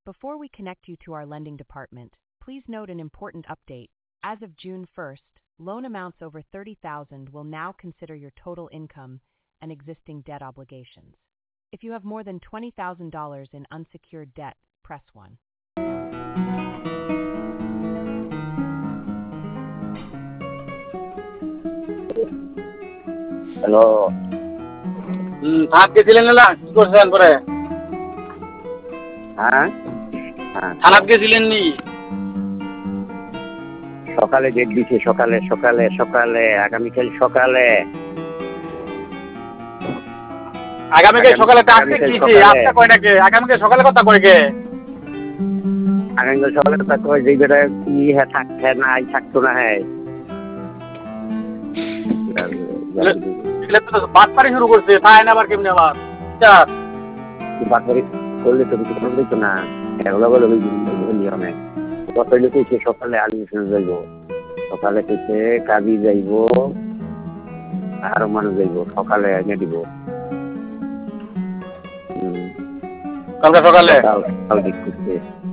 Before we connect you to our lending department, please note an important update. As of June 1st, loan amounts over $30,000 will now consider your total income and existing debt obligations. If you have more than $20,000 in unsecured debt, press 1. Hello. থানাত গেছিলেন না? কি করছেন পরে? হ্যাঁ, থানাত গেছিলেন নি? সকালে ডেট দিছে, সকালে আগামীকাল সকালে। আগামীকাল সকালে টাস্ক দিছি, আজকে কয়টাকে? আগামীকাল সকালে কথা কয় কে? আগামীকাল সকালে কথা কয় যে বেটা হ্যাঁ থাকছে না, থাকতো না। হ্যাঁ, বাটপারি শুরু করছে, তাই না? আবার কেমনি আবার বাটপারি করলে তো কিছু করবে তো না। এগুলো বলে নিয়মে কথা লিখেছে সকালে অ্যাডমিশন যাইব, সকালে থেকে কাজী যাইব, আরো মানুষ যাইব, সকালে এনে দিব। কালকে সকালে কাল দিক করছে।